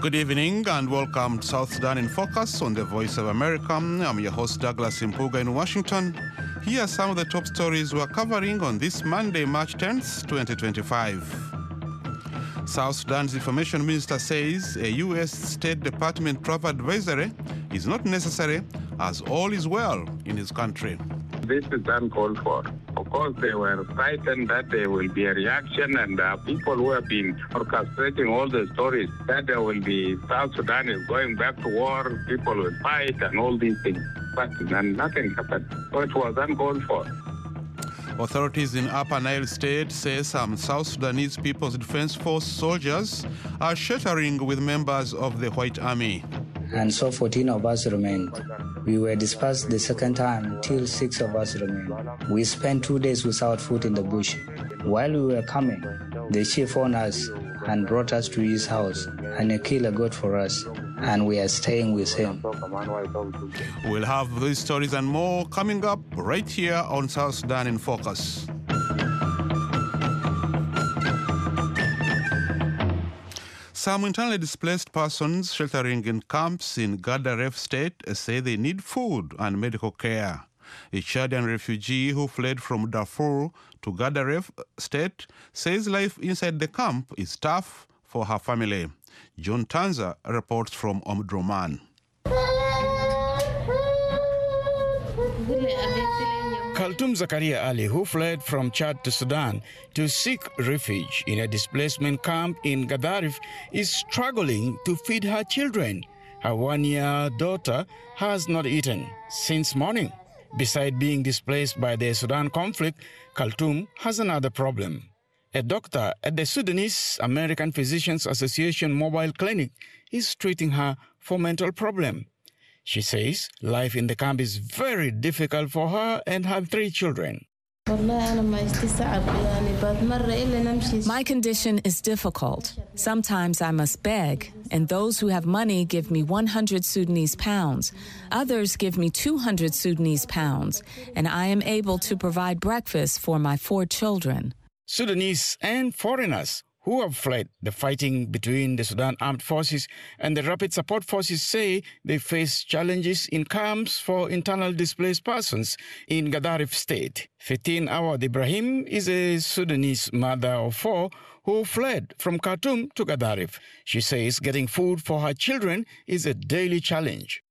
Good evening and welcome to South Sudan in Focus on the Voice of America. I'm your host Douglas Impuga in Washington. Here are some of the top stories we're covering on this Monday, March 10th, 2025. South Sudan's information minister says a U.S. State Department travel advisory is not necessary as all is well in his country. This is uncalled for. Of course, they were frightened that there will be a reaction, and people who have been orchestrating all the stories that there will be South Sudan is going back to war, people will fight, and all these things. But nothing happened. So it was uncalled for. Authorities in Upper Nile State say some South Sudanese People's Defense Force soldiers are sheltering with members of the White Army. And so 14 of us remained. We were dispersed the second time till 6 of us remained. We spent 2 days without food in the bush. While we were coming, the chief found us and brought us to his house and he killed a goat for us, and we are staying with him. We'll have these stories and more coming up right here on South Sudan in Focus. Some internally displaced persons sheltering in camps in Gadaref State say they need food and medical care. A Chadian refugee who fled from Darfur to Gadaref State says life inside the camp is tough for her family. John Tanza reports from Omdurman. Khaltoum Zakaria Ali, who fled from Chad to Sudan to seek refuge in a displacement camp in Gadaref, is struggling to feed her children. Her one-year daughter has not eaten since morning. Besides being displaced by the Sudan conflict, Khaltoum has another problem. A doctor at the Sudanese American Physicians Association mobile clinic is treating her for mental problem. She says life in the camp is very difficult for her and her 3 children. My condition is difficult. Sometimes I must beg, and those who have money give me 100 Sudanese pounds. Others give me 200 Sudanese pounds, and I am able to provide breakfast for my 4 children. Sudanese and foreigners who have fled the fighting between the Sudan Armed Forces and the Rapid Support Forces say they face challenges in camps for internal displaced persons in Gadaref State. Fitin Awad Ibrahim is a Sudanese mother of 4 who fled from Khartoum to Gadaref. She says getting food for her children is a daily challenge.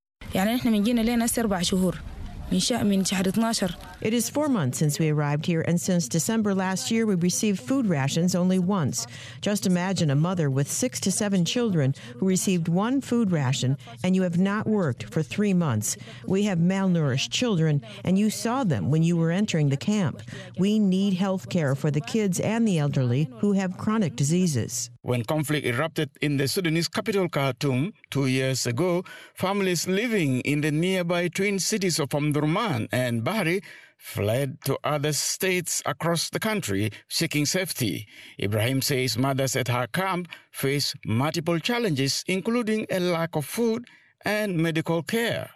It is 4 months since we arrived here, and since December last year, we received food rations only once. Just imagine a mother with 6 to 7 children who received 1 food ration, and you have not worked for 3 months. We have malnourished children, and you saw them when you were entering the camp. We need health care for the kids and the elderly who have chronic diseases. When conflict erupted in the Sudanese capital Khartoum 2 years ago, families living in the nearby twin cities of Omdurman and Bahri fled to other states across the country seeking safety. Ibrahim says mothers at her camp face multiple challenges, including a lack of food and medical care.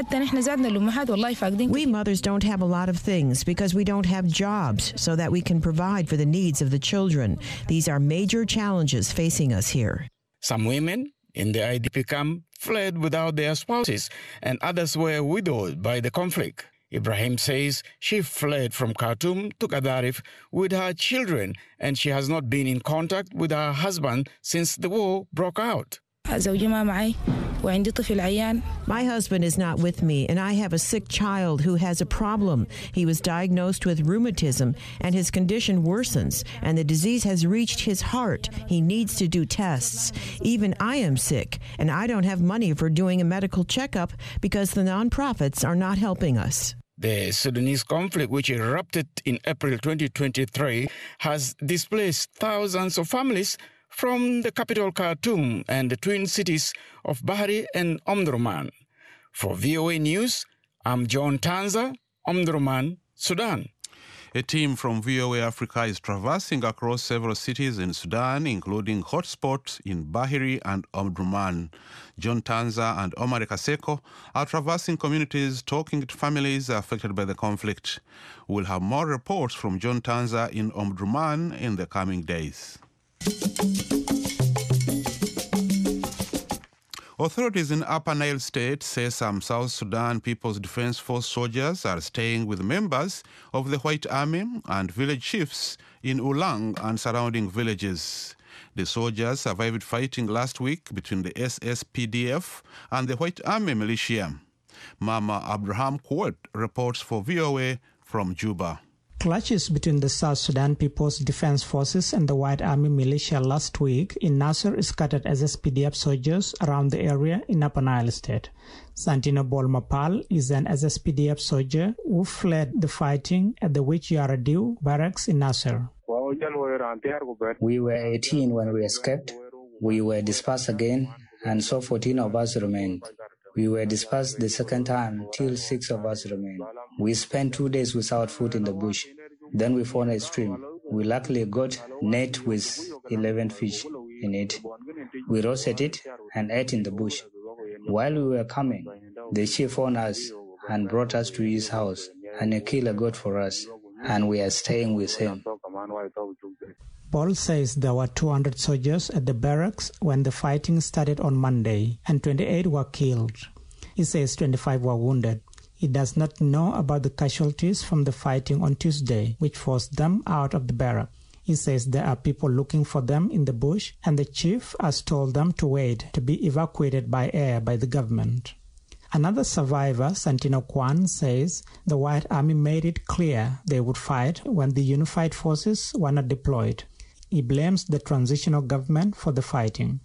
We mothers don't have a lot of things because we don't have jobs so that we can provide for the needs of the children. These are major challenges facing us here. Some women in the IDP camp fled without their spouses, and others were widowed by the conflict. Ibrahim says she fled from Khartoum to Gadaref with her children, and she has not been in contact with her husband since the war broke out. My husband is not with me, and I have a sick child who has a problem. He was diagnosed with rheumatism, and his condition worsens, and the disease has reached his heart. He needs to do tests. Even I am sick, and I don't have money for doing a medical checkup because the nonprofits are not helping us. The Sudanese conflict, which erupted in April 2023, has displaced thousands of families from the capital Khartoum and the twin cities of Bahri and Omdurman. For VOA News, I'm John Tanza, Omdurman, Sudan. A team from VOA Africa is traversing across several cities in Sudan, including hotspots in Bahri and Omdurman. John Tanza and Omar Kaseko are traversing communities, talking to families affected by the conflict. We'll have more reports from John Tanza in Omdurman in the coming days. Authorities in Upper Nile State say some South Sudan People's Defense Force soldiers are staying with members of the White Army and village chiefs in Ulang and surrounding villages. The soldiers survived fighting last week between the SSPDF and the White Army militia. Mama Abraham Quote reports for VOA from Juba. Clashes between the South Sudan People's Defense Forces and the White Army militia last week in Nasser scattered SSPDF soldiers around the area in Upper Nile State. Santino Bolmapal is an SSPDF soldier who fled the fighting at the Wich Yaradiu barracks in Nasser. We were 18 when we escaped. We were dispersed again, and so 14 of us remained. We were dispersed the second time till 6 of us remained. We spent 2 days without food in the bush. Then we found a stream. We luckily got net with 11 fish in it. We roasted it and ate in the bush. While we were coming, the chief found us and brought us to his house and he killed a goat for us, and we are staying with him. Paul says there were 200 soldiers at the barracks when the fighting started on Monday, and 28 were killed. He says 25 were wounded. He does not know about the casualties from the fighting on Tuesday, which forced them out of the barrack. He says there are people looking for them in the bush, and the chief has told them to wait to be evacuated by air by the government. Another survivor, Santino Kwan, says the White Army made it clear they would fight when the unified forces were not deployed. He blames the transitional government for the fighting.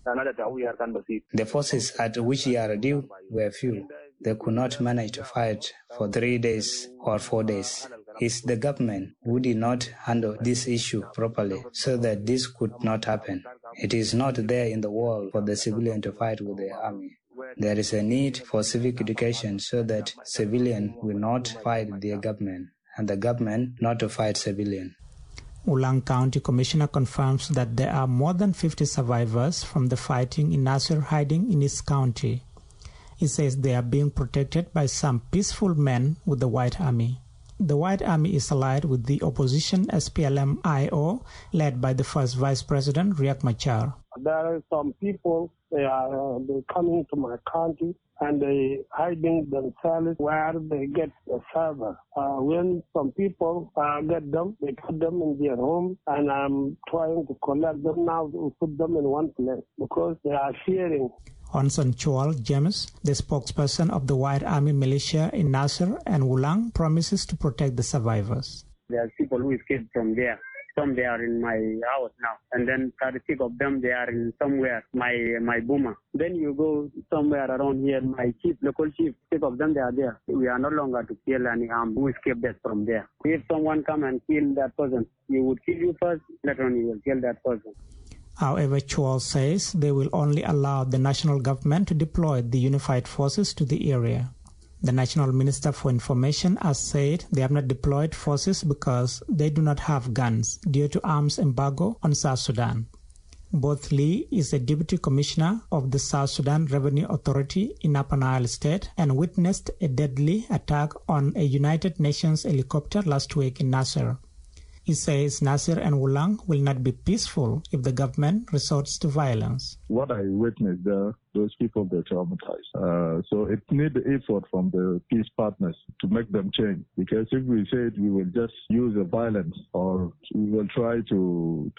The forces at Wich Yaradiu were few. They could not manage to fight for 3 days or 4 days. It's the government who did not handle this issue properly so that this could not happen. It is not there in the world for the civilian to fight with the army. There is a need for civic education so that civilian will not fight their government and the government not to fight civilian. Ulang County Commissioner confirms that there are more than 50 survivors from the fighting in Nasser hiding in his county. He says they are being protected by some peaceful men with the White Army. The White Army is allied with the opposition SPLM-IO, led by the first Vice President Riek Machar. There are some people, they're coming to my county and they hiding themselves where they get a server. When some people get them, they put them in their home, and I'm trying to collect them now to put them in one place because they are fearing. Onson Chual James, the spokesperson of the White Army militia in Nasser and Wulang, promises to protect the survivors. There are people who escaped from there. Some they are in my house now, and then 36 of them they are in somewhere, my boomer. Then you go somewhere around here, my chief, local chief, 6 of them they are there. We are no longer to kill any harm who escaped that from there. If someone come and kill that person, he would kill you first, later on he will kill that person. However, Chual says they will only allow the national government to deploy the unified forces to the area. The National Minister for Information has said they have not deployed forces because they do not have guns due to arms embargo on South Sudan. Both Lee is a Deputy Commissioner of the South Sudan Revenue Authority in Upper Nile State and witnessed a deadly attack on a United Nations helicopter last week in Nasser. He says Nasser and Wulang will not be peaceful if the government resorts to violence. What I witnessed there, those people, they're traumatized. So it needs effort from the peace partners to make them change. Because if we said we will just use the violence or we will try to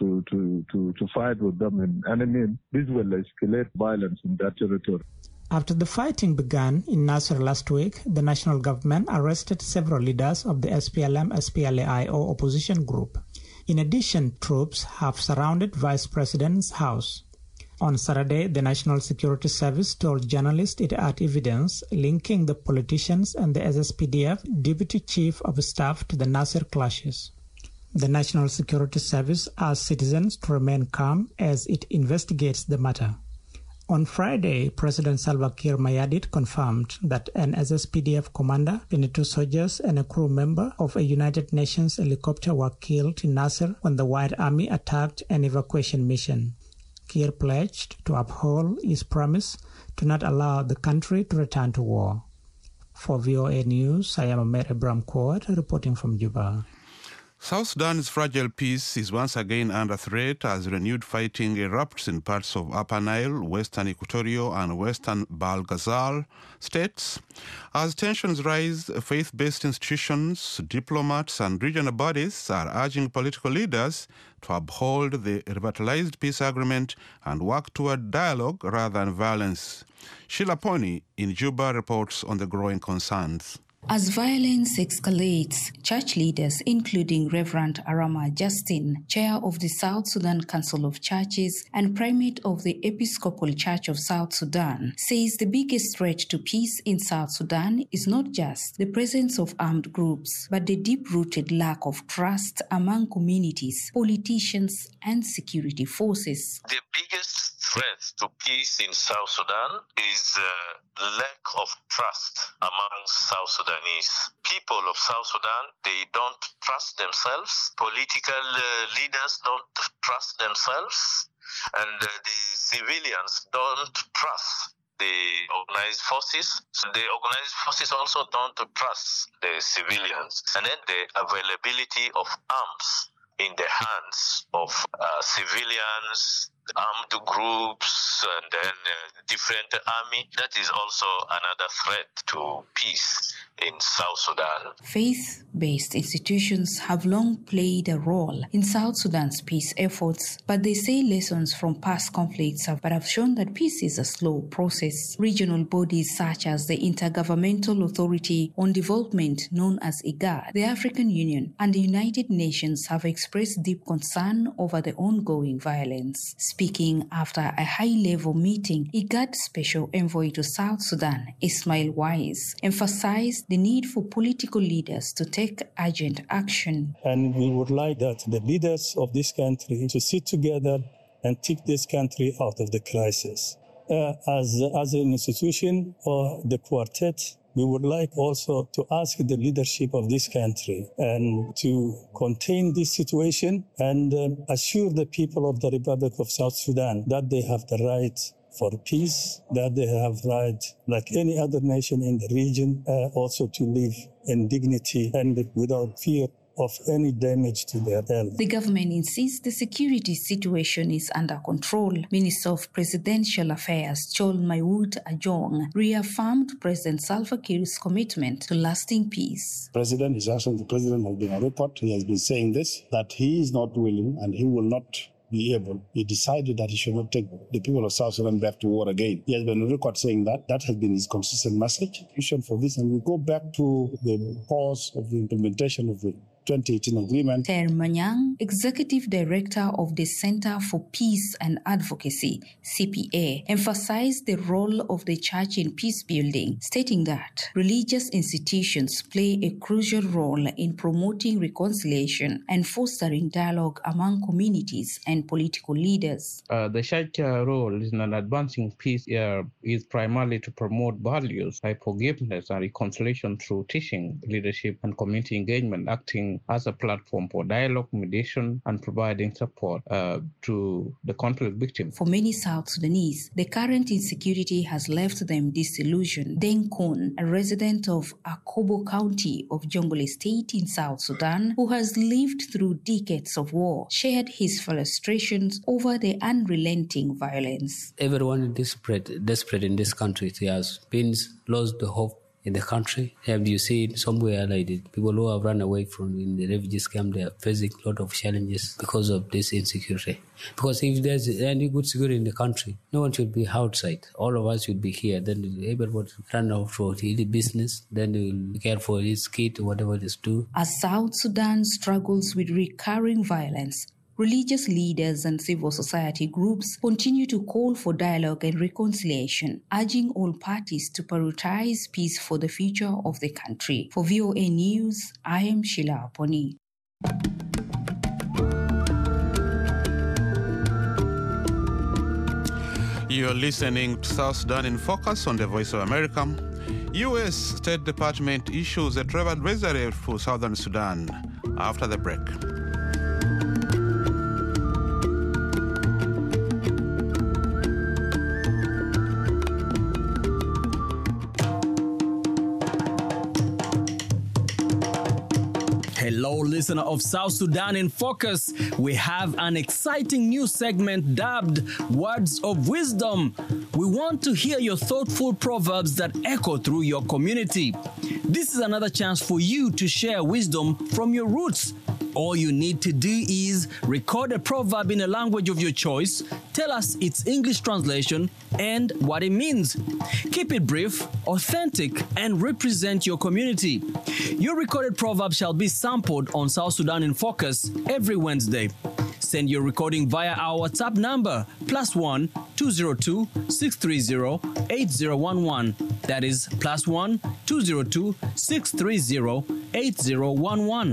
fight with them in any means, this will escalate violence in that territory. After the fighting began in Nasser last week, the national government arrested several leaders of the SPLM-SPLA-IO opposition group. In addition, troops have surrounded Vice President's house. On Saturday, the National Security Service told journalists it had evidence linking the politicians and the SSPDF Deputy Chief of Staff to the Nasser clashes. The National Security Service asked citizens to remain calm as it investigates the matter. On Friday, President Salva Kiir Mayardit confirmed that an SSPDF commander, 22 soldiers, and a crew member of a United Nations helicopter were killed in Nasser when the White Army attacked an evacuation mission. Kiir pledged to uphold his promise to not allow the country to return to war. For VOA News, I am Ahmed Abraham Quad reporting from Juba. South Sudan's fragile peace is once again under threat as renewed fighting erupts in parts of Upper Nile, Western Equatoria and Western Bahr Ghazal states. As tensions rise, faith-based institutions, diplomats and regional bodies are urging political leaders to uphold the revitalized peace agreement and work toward dialogue rather than violence. Sheila Pony in Juba reports on the growing concerns. As violence escalates, church leaders, including Reverend Arama Justin, chair of the South Sudan Council of Churches and primate of the Episcopal Church of South Sudan, says the biggest threat to peace in South Sudan is not just the presence of armed groups, but the deep-rooted lack of trust among communities, politicians, and security forces. The biggest threat to peace in South Sudan is lack of trust among South Sudanese. People of South Sudan, they don't trust themselves. Political leaders don't trust themselves. And the civilians don't trust the organized forces. So the organized forces also don't trust the civilians. And then the availability of arms in the hands of civilians, armed groups, and then different army. That is also another threat to peace in South Sudan. Faith-based institutions have long played a role in South Sudan's peace efforts, but they say lessons from past conflicts have shown that peace is a slow process. Regional bodies such as the Intergovernmental Authority on Development, known as IGAD, the African Union, and the United Nations have expressed deep concern over the ongoing violence. Speaking after a high-level meeting, IGAD Special Envoy to South Sudan, Ismail Wise, emphasized the need for political leaders to take urgent action. And we would like that the leaders of this country to sit together and take this country out of the crisis. As an institution or the quartet, we would like also to ask the leadership of this country and to contain this situation and assure the people of the Republic of South Sudan that they have the right for peace, that they have right, like any other nation in the region, also to live in dignity and without fear of any damage to their health. The government insists the security situation is under control. Minister of Presidential Affairs Chol Maiwut Ajong reaffirmed President Salva Kiir's commitment to lasting peace. President is asking the president has been a report. He has been saying this, that he is not willing and he will not be able. He decided that he should not take the people of South Sudan back to war again. He has been on record saying that. That has been his consistent message. For this, and we go back to the cause of the implementation of the 2018 agreement. Ter Manyang, Executive Director of the Center for Peace and Advocacy, CPA, emphasized the role of the church in peace building, stating that religious institutions play a crucial role in promoting reconciliation and fostering dialogue among communities and political leaders. The church role in advancing peace is primarily to promote values like forgiveness and reconciliation through teaching, leadership, and community engagement, acting as a platform for dialogue, mediation, and providing support to the conflict victims. For many South Sudanese, the current insecurity has left them disillusioned. Deng Kun, a resident of Akobo County of Jonglei State in South Sudan, who has lived through decades of war, shared his frustrations over the unrelenting violence. Everyone is desperate in this country. He has been lost the hope in the country. Have you seen somewhere like the people who have run away from in the refugees camp, they are facing a lot of challenges because of this insecurity. Because if there's any good security in the country, no one should be outside. All of us should be here. Then everyone run out for his business. Then they will care for his kid, whatever it is do. As South Sudan struggles with recurring violence, religious leaders and civil society groups continue to call for dialogue and reconciliation, urging all parties to prioritize peace for the future of the country. For VOA News, I am Sheila Pony. You're listening to South Sudan in Focus on the Voice of America. U.S. State Department issues a travel advisory for Southern Sudan after the break. Hello, listener of South Sudan in Focus. We have an exciting new segment dubbed Words of Wisdom. We want to hear your thoughtful proverbs that echo through your community. This is another chance for you to share wisdom from your roots. All you need to do is record a proverb in a language of your choice, tell us its English translation and what it means. Keep it brief, authentic, and represent your community. Your recorded proverb shall be sampled on South Sudan in Focus every Wednesday. Send your recording via our WhatsApp number +1 202 630 8011. That is +1 202 630 8011.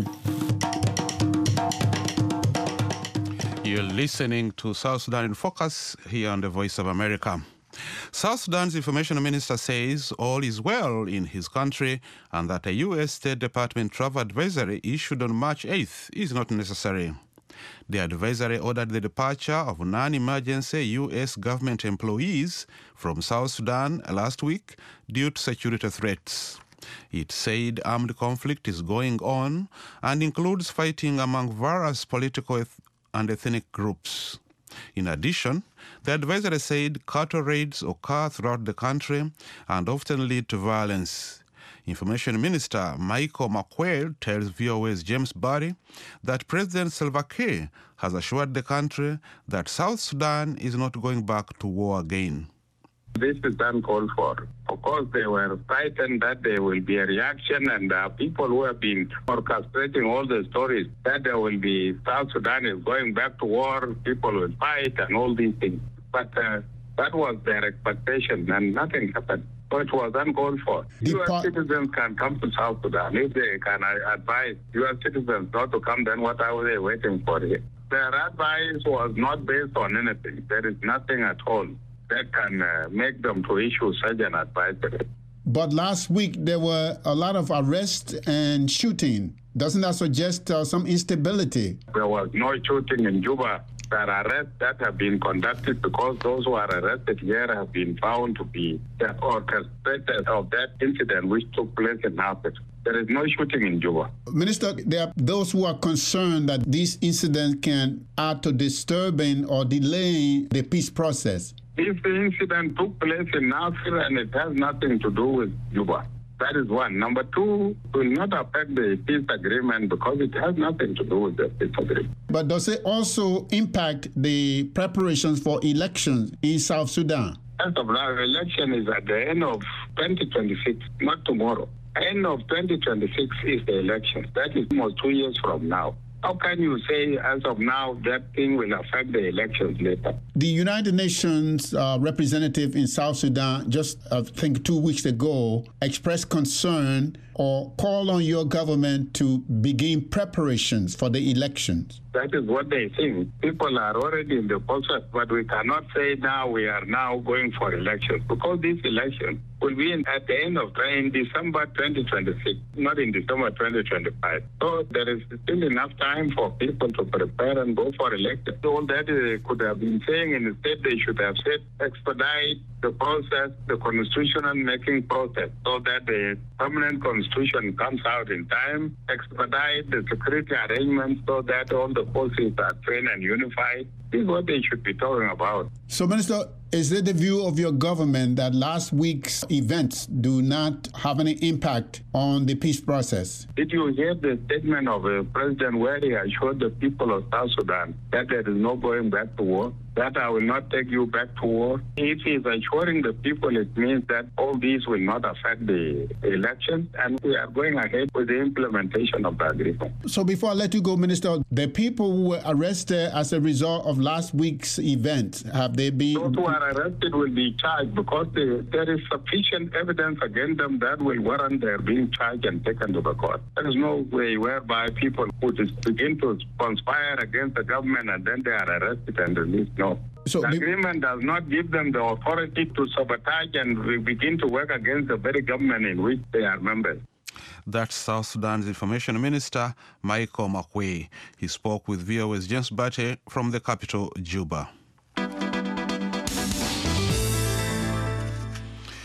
You're listening to South Sudan in Focus here on the Voice of America. South Sudan's information minister says all is well in his country and that a U.S. State Department travel advisory issued on March 8th is not necessary. The advisory ordered the departure of non-emergency U.S. government employees from South Sudan last week due to security threats. It said armed conflict is going on and includes fighting among various political and ethnic groups. In addition, the advisory said cattle raids occur throughout the country and often lead to violence. Information Minister Michael McQuaid tells VOA's James Barry that President Salva Kiir has assured the country that South Sudan is not going back to war again. This is uncalled for. Of course, they were frightened that there will be a reaction, and people who have been orchestrating all the stories that there will be South Sudan is going back to war, people will fight, and all these things. But that was their expectation, and nothing happened. So it was uncalled for. U.S. citizens can come to South Sudan. If they can advise U.S. citizens not to come, then what are they waiting for here? Their advice was not based on anything. There is nothing at all that can make them to issue such an advisory. But last week there were a lot of arrests and shooting. Doesn't that suggest some instability? There was no shooting in Juba. There are arrests that have been conducted because those who are arrested here have been found to be the orchestrators of that incident which took place in Africa. There is no shooting in Juba. Minister, there are those who are concerned that this incident can add to disturbing or delaying the peace process. If the incident took place in Nasir and it has nothing to do with Juba, that is one. Number two, it will not affect the peace agreement because it has nothing to do with the peace agreement. But does it also impact the preparations for elections in South Sudan? As of now, the election is at the end of 2026, not tomorrow. End of 2026 is the election. That is almost 2 years from now. How can you say, as of now, that thing will affect the elections later? The United Nations representative in South Sudan, just I think 2 weeks ago, expressed concern or called on your government to begin preparations for the elections. That is what they think. People are already in the process, but we cannot say now we are now going for elections because this election will be at the end of December 2026, not in December 2025. So there is still enough time for people to prepare and go for elections. All that they could have been saying instead they should have said expedite the process, the constitutional making process, so that the permanent constitution comes out in time, expedite the security arrangements so that all the forces are trained and unified. This is what they should be talking about. So, Minister, is it the view of your government that last week's events do not have any impact on the peace process? Did you hear the statement of the president where he assured the people of South Sudan that there is no going back to war? That I will not take you back to war. If he is assuring the people, it means that all these will not affect the elections, and we are going ahead with the implementation of the agreement. So before I let you go, Minister, the people who were arrested as a result of last week's event, have they been... Those who are arrested will be charged because there is sufficient evidence against them that will warrant their being charged and taken to the court. There is no way whereby people would begin to conspire against the government and then they are arrested and released. No. So the agreement does not give them the authority to sabotage and begin to work against the very government in which they are members. That's South Sudan's Information Minister, Michael McQuaid. He spoke with VOA's James Barry from the capital, Juba.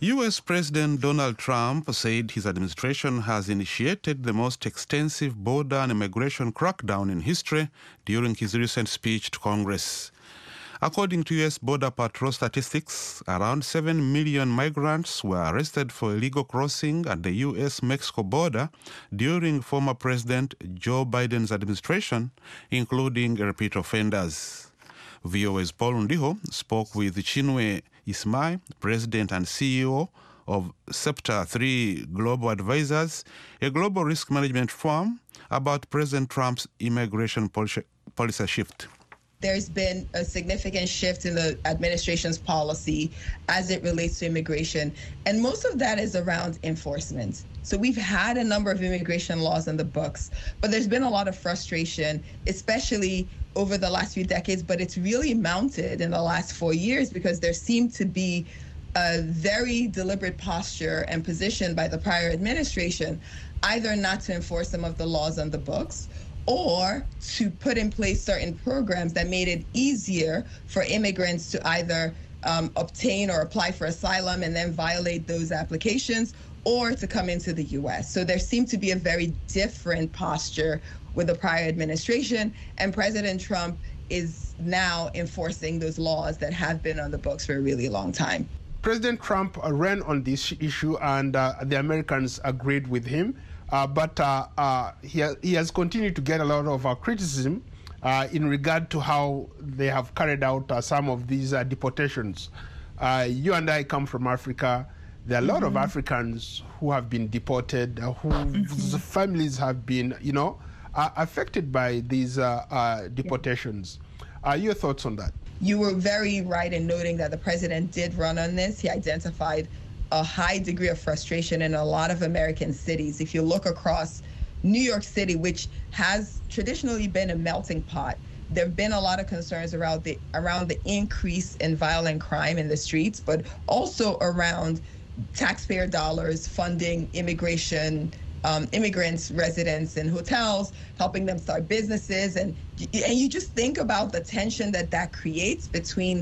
U.S. President Donald Trump said his administration has initiated the most extensive border and immigration crackdown in history during his recent speech to Congress. According to U.S. Border Patrol statistics, around 7 million migrants were arrested for illegal crossing at the U.S.-Mexico border during former President Joe Biden's administration, including repeat offenders. VOA's Paul Ndiho spoke with Chinwe Ismai, President and CEO of SEPTA 3 Global Advisors, a global risk management firm, about President Trump's immigration policy shift. There's been a significant shift in the administration's policy as it relates to immigration, and most of that is around enforcement. So we've had a number of immigration laws in the books, but there's been a lot of frustration, especially over the last few decades, but it's really mounted in the last 4 years because there seemed to be a very deliberate posture and position by the prior administration, either not to enforce some of the laws on the books or to put in place certain programs that made it easier for immigrants to either obtain or apply for asylum and then violate those applications, or to come into the U.S. So there seemed to be a very different posture with the prior administration, and President Trump is now enforcing those laws that have been on the books for a really long time. President Trump ran on this issue, and the Americans agreed with him. But he has continued to get a lot of criticism in regard to how they have carried out some of these deportations. You and I come from Africa. There are a lot of Africans who have been deported, whose families have been, affected by these deportations. Your thoughts on that? You were very right in noting that the president did run on this. He identified a high degree of frustration in a lot of American cities. If you look across New York City, which has traditionally been a melting pot, there have been a lot of concerns around the increase in violent crime in the streets, but also around taxpayer dollars funding immigration, immigrants, residents in hotels, helping them start businesses. And you just think about the tension that creates between,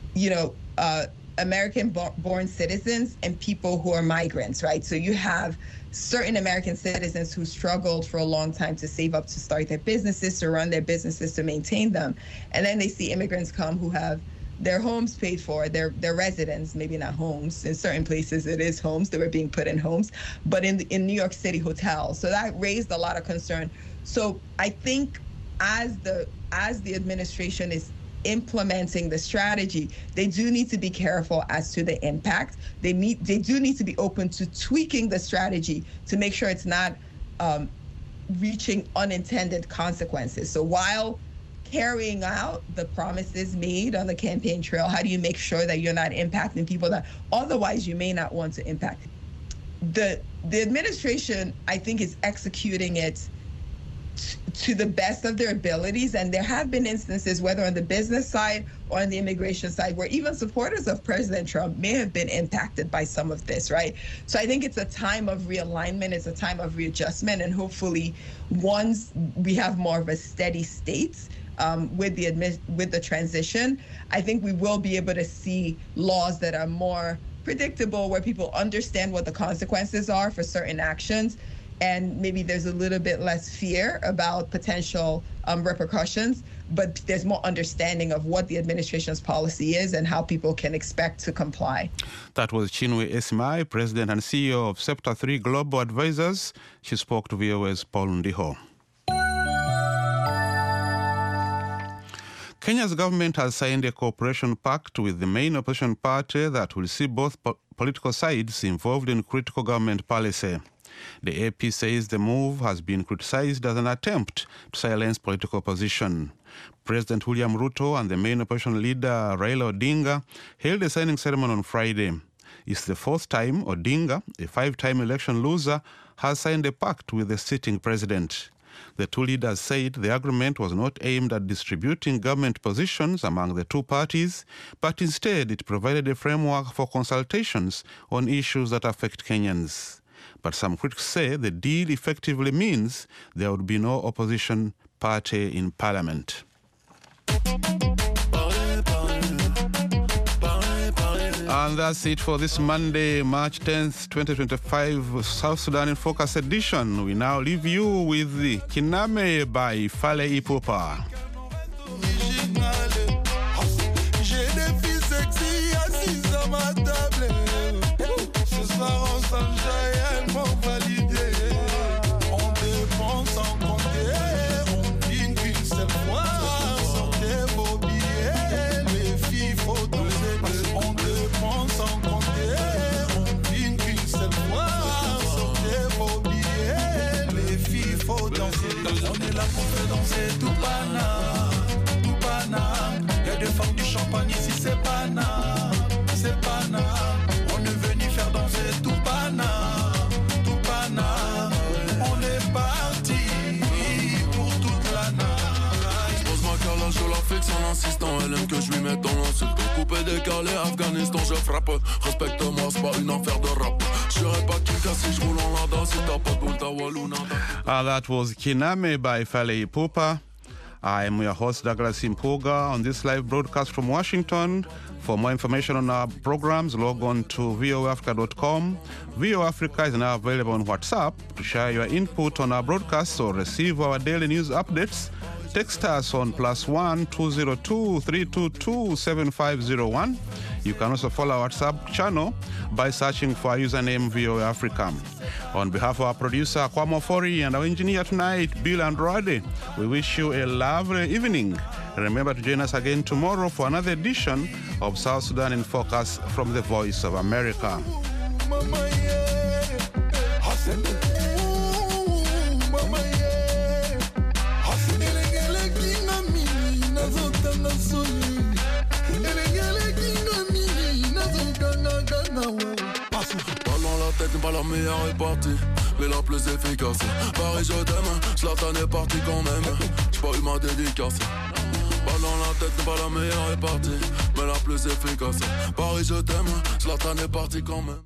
American-born citizens and people who are migrants, right? So you have certain American citizens who struggled for a long time to save up to start their businesses, to run their businesses, to maintain them. And then they see immigrants come who have their homes paid for, their residence, maybe not homes. In certain places it is homes, they were being put in homes, but in New York City hotels. So that raised a lot of concern. So I think as the administration is implementing the strategy, they do need to be careful as to the impact. They do need to be open to tweaking the strategy to make sure it's not reaching unintended consequences. So while carrying out the promises made on the campaign trail, how do you make sure that you're not impacting people that otherwise you may not want to impact? The administration, I think, is executing it to the best of their abilities, and there have been instances, whether on the business side or on the immigration side, where even supporters of President Trump may have been impacted by some of this, right? So I think it's a time of realignment, it's a time of readjustment, and hopefully once we have more of a steady state with the transition, I think we will be able to see laws that are more predictable, where people understand what the consequences are for certain actions, and maybe there's a little bit less fear about potential repercussions, but there's more understanding of what the administration's policy is and how people can expect to comply. That was Chinwe Ismai, President and CEO of SEPTA 3 Global Advisors. She spoke to VOA's Paul Ndiho. Kenya's government has signed a cooperation pact with the main opposition party that will see both political sides involved in critical government policy. The AP says the move has been criticized as an attempt to silence political opposition. President William Ruto and the main opposition leader Raila Odinga held a signing ceremony on Friday. It's the fourth time Odinga, a 5-time election loser, has signed a pact with the sitting president. The two leaders said the agreement was not aimed at distributing government positions among the two parties, but instead it provided a framework for consultations on issues that affect Kenyans. But some critics say the deal effectively means there would be no opposition party in parliament. And that's it for this Monday, March 10th, 2025, South Sudan in Focus edition. We now leave you with the Kiname by Fale Ipupa. Champagne ici c'est Pana, on est venu faire danser tout Pana, on est parti pour toute la night. J'pose ma calage, je la fixe en insistant, elle aime que je lui mette dans l'insulte. Coupé, décalé, Afghanistan, je frappe. Respecte-moi, c'est pas une affaire de rap. J'serais pas Kika si j'roule en lada, si t'as pas de boule, t'as Waluna. That was Kiname by Fale Ipupa. I am your host, Douglas Impuga, on this live broadcast from Washington. For more information on our programs, log on to voafrica.com. VO Africa is now available on WhatsApp. To share your input on our broadcasts or receive our daily news updates, text us on +1 202 322 7501. You can also follow our WhatsApp channel by searching for our username VOA Africa. On behalf of our producer, Kwamo Fori, and our engineer tonight, Bill Andrade, we wish you a lovely evening. Remember to join us again tomorrow for another edition of South Sudan in Focus from the Voice of America. Balle dans la tête n'est pas la meilleure répartie, mais la plus efficace. Paris je t'aime, Zlatan est parti quand même. J'ai pas eu ma dédicace. Balle dans la tête n'est pas la meilleure répartie, mais la plus efficace. Paris je t'aime, Zlatan est parti quand même.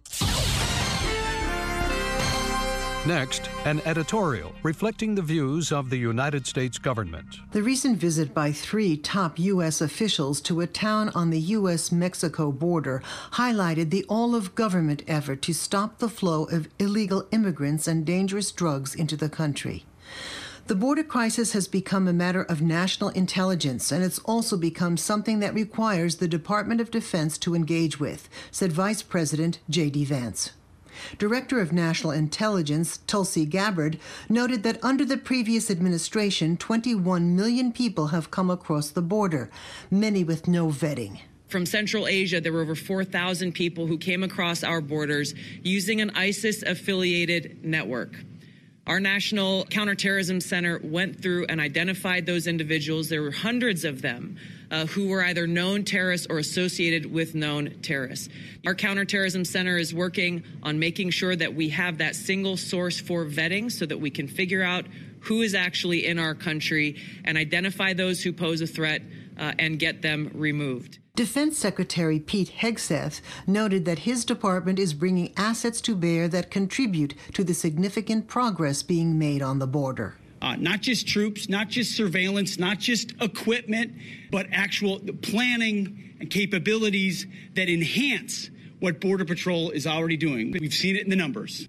Next, an editorial reflecting the views of the United States government. The recent visit by 3 top U.S. officials to a town on the U.S.-Mexico border highlighted the all-of-government effort to stop the flow of illegal immigrants and dangerous drugs into the country. The border crisis has become a matter of national intelligence, and it's also become something that requires the Department of Defense to engage with, said Vice President J.D. Vance. Director of National Intelligence, Tulsi Gabbard, noted that under the previous administration, 21 million people have come across the border, many with no vetting. From Central Asia, there were over 4,000 people who came across our borders using an ISIS-affiliated network. Our National Counterterrorism Center went through and identified those individuals. There were hundreds of them who were either known terrorists or associated with known terrorists. Our Counterterrorism Center is working on making sure that we have that single source for vetting so that we can figure out who is actually in our country and identify those who pose a threat and get them removed. Defense Secretary Pete Hegseth noted that his department is bringing assets to bear that contribute to the significant progress being made on the border. Not just troops, not just surveillance, not just equipment, but actual planning and capabilities that enhance what Border Patrol is already doing. We've seen it in the numbers.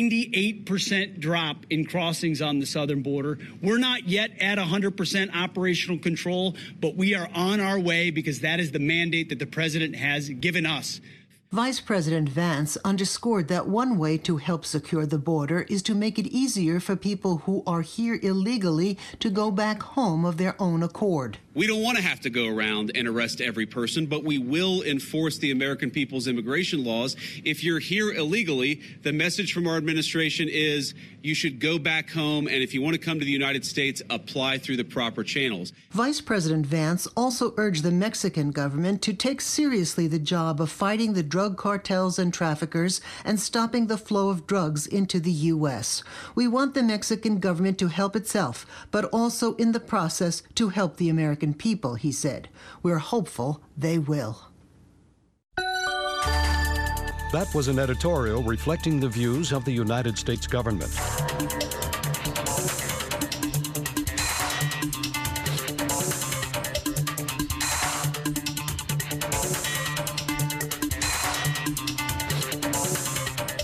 98% drop in crossings on the southern border. We're not yet at 100% operational control, but we are on our way because that is the mandate that the president has given us. Vice President Vance underscored that one way to help secure the border is to make it easier for people who are here illegally to go back home of their own accord. We don't want to have to go around and arrest every person, but we will enforce the American people's immigration laws. If you're here illegally, the message from our administration is you should go back home, and if you want to come to the United States, apply through the proper channels. Vice President Vance also urged the Mexican government to take seriously the job of fighting the drug cartels and traffickers and stopping the flow of drugs into the U.S. We want the Mexican government to help itself, but also in the process to help the American people, he said. We're hopeful they will. That was an editorial reflecting the views of the United States government.